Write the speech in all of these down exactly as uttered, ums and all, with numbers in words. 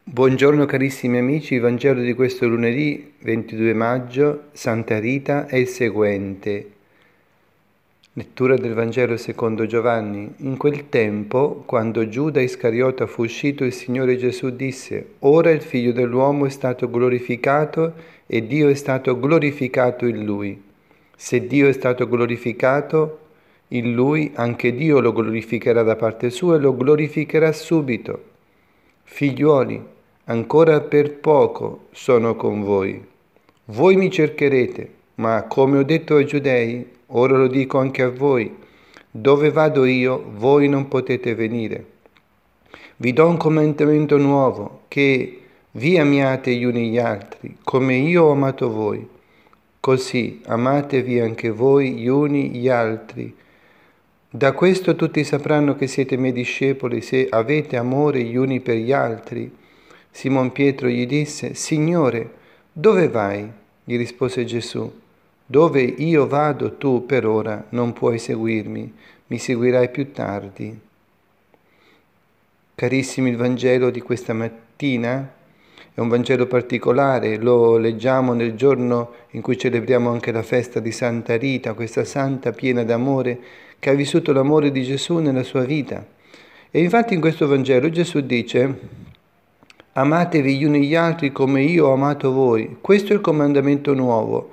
Buongiorno carissimi amici, il Vangelo di questo lunedì ventidue maggio, Santa Rita, è il seguente. Lettura del Vangelo secondo Giovanni. In quel tempo, quando Giuda Iscariota fu uscito, il Signore Gesù disse: Ora il Figlio dell'uomo è stato glorificato e Dio è stato glorificato in Lui. Se Dio è stato glorificato in Lui, anche Dio lo glorificherà da parte sua e lo glorificherà subito. Figliuoli, ancora per poco sono con voi. Voi mi cercherete, ma come ho detto ai Giudei, ora lo dico anche a voi: dove vado io, voi non potete venire. Vi do un comandamento nuovo, che vi amiate gli uni gli altri, come io ho amato voi. Così amatevi anche voi gli uni gli altri. Da questo tutti sapranno che siete miei discepoli, se avete amore gli uni per gli altri. Simon Pietro gli disse: Signore, dove vai? Gli rispose Gesù: dove io vado tu per ora non puoi seguirmi, mi seguirai più tardi. Carissimi, il Vangelo di questa mattina è un Vangelo particolare, lo leggiamo nel giorno in cui celebriamo anche la festa di Santa Rita, questa santa piena d'amore che ha vissuto l'amore di Gesù nella sua vita. E infatti in questo Vangelo Gesù dice: amatevi gli uni gli altri come io ho amato voi. Questo è il comandamento nuovo.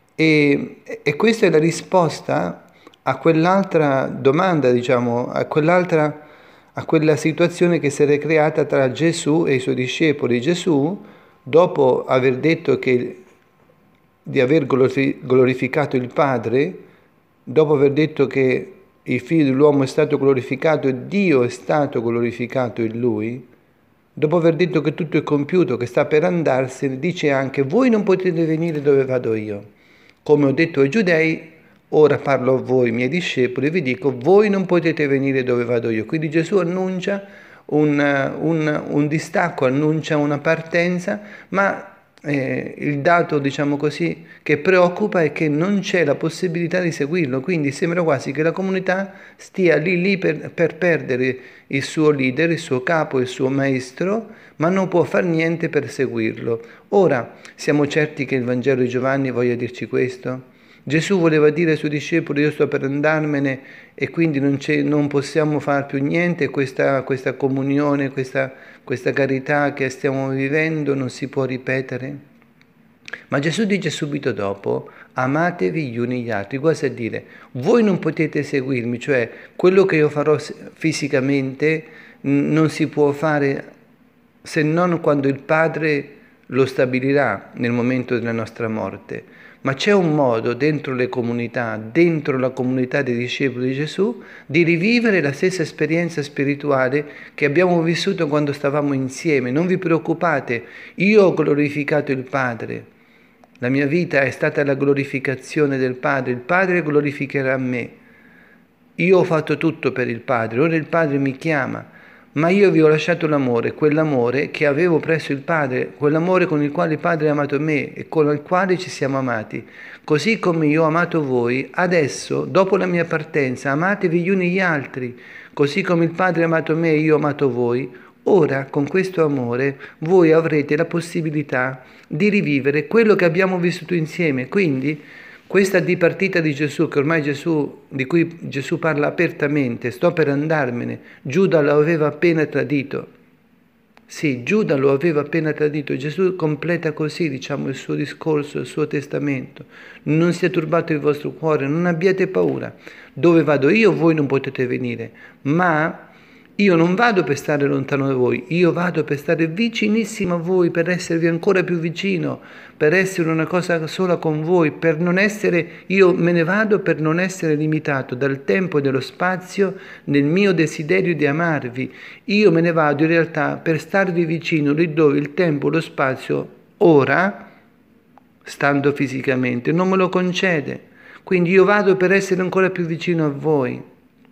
E, e questa è la risposta a quell'altra domanda, diciamo, a quell'altra, a quella situazione che si era creata tra Gesù e i suoi discepoli. Gesù, dopo aver detto che, di aver glorificato il Padre, dopo aver detto che il Figlio dell'uomo è stato glorificato e Dio è stato glorificato in Lui, dopo aver detto che tutto è compiuto, che sta per andarsene, dice anche: voi non potete venire dove vado io. Come ho detto ai Giudei, ora parlo a voi, miei discepoli, e vi dico: voi non potete venire dove vado io. Quindi Gesù annuncia un, un, un distacco, annuncia una partenza, ma eh, il dato, diciamo così, che preoccupa è che non c'è la possibilità di seguirlo. Quindi sembra quasi che la comunità stia lì lì per, per perdere il suo leader, il suo capo, il suo maestro, ma non può far niente per seguirlo. Ora, siamo certi che il Vangelo di Giovanni voglia dirci questo? Gesù voleva dire ai suoi discepoli: io sto per andarmene e quindi non, c'è, non possiamo fare più niente, questa, questa comunione, questa, questa carità che stiamo vivendo non si può ripetere? Ma Gesù dice subito dopo: amatevi gli uni gli altri, quasi a dire: voi non potete seguirmi, cioè quello che io farò fisicamente non si può fare se non quando il Padre lo stabilirà nel momento della nostra morte. Ma c'è un modo dentro le comunità, dentro la comunità dei discepoli di Gesù, di rivivere la stessa esperienza spirituale che abbiamo vissuto quando stavamo insieme. Non vi preoccupate, io ho glorificato il Padre. La mia vita è stata la glorificazione del Padre, il Padre glorificherà me. Io ho fatto tutto per il Padre, ora il Padre mi chiama. Ma io vi ho lasciato l'amore, quell'amore che avevo presso il Padre, quell'amore con il quale il Padre ha amato me e con il quale ci siamo amati. Così come io ho amato voi, adesso, dopo la mia partenza, amatevi gli uni gli altri. Così come il Padre ha amato me e io ho amato voi, ora con questo amore voi avrete la possibilità di rivivere quello che abbiamo vissuto insieme. Quindi questa dipartita di Gesù, che ormai Gesù, di cui Gesù parla apertamente: sto per andarmene, Giuda lo aveva appena tradito. Sì, Giuda lo aveva appena tradito. Gesù completa così, diciamo, il suo discorso, il suo testamento. Non sia turbato il vostro cuore, non abbiate paura. Dove vado io, voi non potete venire, ma io non vado per stare lontano da voi, io vado per stare vicinissimo a voi, per esservi ancora più vicino, per essere una cosa sola con voi, per non essere, io me ne vado per non essere limitato dal tempo e dello spazio nel mio desiderio di amarvi. Io me ne vado in realtà per starvi vicino lì dove il tempo e lo spazio ora, stando fisicamente, non me lo concede. Quindi io vado per essere ancora più vicino a voi.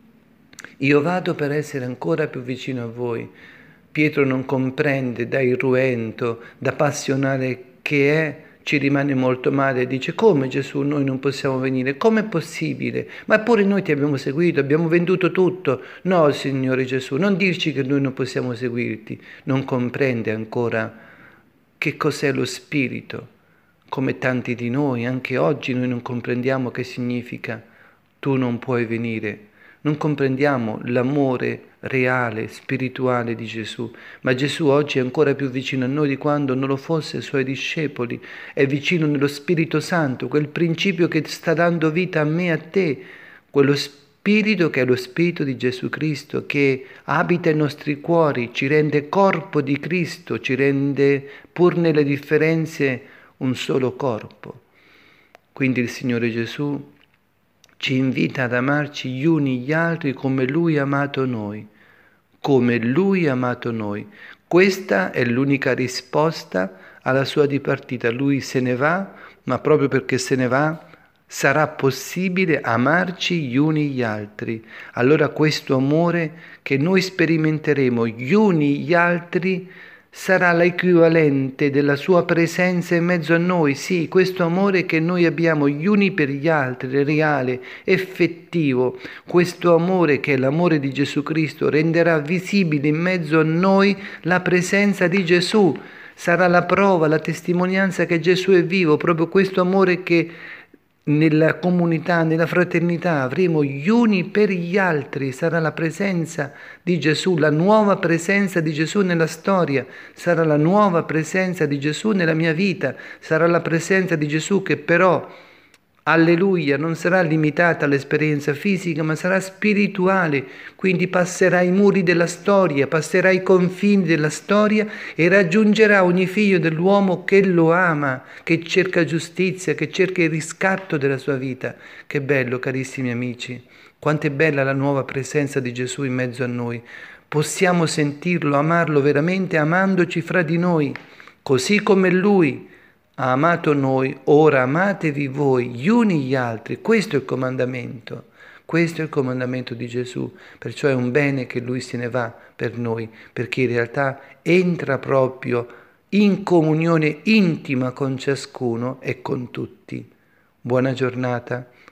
Io vado per essere ancora più vicino a voi. Pietro non comprende da irruento, da passionale che è, ci rimane molto male e dice: come Gesù noi non possiamo venire? Com'è possibile? Ma pure noi ti abbiamo seguito, abbiamo venduto tutto. No, Signore Gesù, non dirci che noi non possiamo seguirti. Non comprende ancora che cos'è lo Spirito. Come tanti di noi, anche oggi noi non comprendiamo che significa tu non puoi venire. Non comprendiamo l'amore reale, spirituale di Gesù, ma Gesù oggi è ancora più vicino a noi di quando non lo fosse ai suoi discepoli, è vicino nello Spirito Santo, quel principio che sta dando vita a me e a te, quello Spirito che è lo Spirito di Gesù Cristo, che abita i nostri cuori, ci rende corpo di Cristo, ci rende, pur nelle differenze, un solo corpo. Quindi il Signore Gesù ci invita ad amarci gli uni gli altri come Lui ha amato noi, come Lui ha amato noi. Questa è l'unica risposta alla sua dipartita. Lui se ne va, ma proprio perché se ne va sarà possibile amarci gli uni gli altri. Allora questo amore che noi sperimenteremo gli uni gli altri sarà l'equivalente della sua presenza in mezzo a noi. Sì, questo amore che noi abbiamo gli uni per gli altri, reale, effettivo, questo amore che è l'amore di Gesù Cristo renderà visibile in mezzo a noi la presenza di Gesù. Sarà la prova, la testimonianza che Gesù è vivo, proprio questo amore che nella comunità, nella fraternità avremo gli uni per gli altri, sarà la presenza di Gesù, la nuova presenza di Gesù nella storia, sarà la nuova presenza di Gesù nella mia vita, sarà la presenza di Gesù che però, alleluia, non sarà limitata all'esperienza fisica, ma sarà spirituale, quindi passerà i muri della storia, passerà i confini della storia e raggiungerà ogni figlio dell'uomo che lo ama, che cerca giustizia, che cerca il riscatto della sua vita. Che bello, carissimi amici, quanto è bella la nuova presenza di Gesù in mezzo a noi. Possiamo sentirlo, amarlo veramente amandoci fra di noi, così come Lui ha amato noi, ora amatevi voi gli uni gli altri. Questo è il comandamento, questo è il comandamento di Gesù, perciò è un bene che Lui se ne va per noi, perché in realtà entra proprio in comunione intima con ciascuno e con tutti. Buona giornata.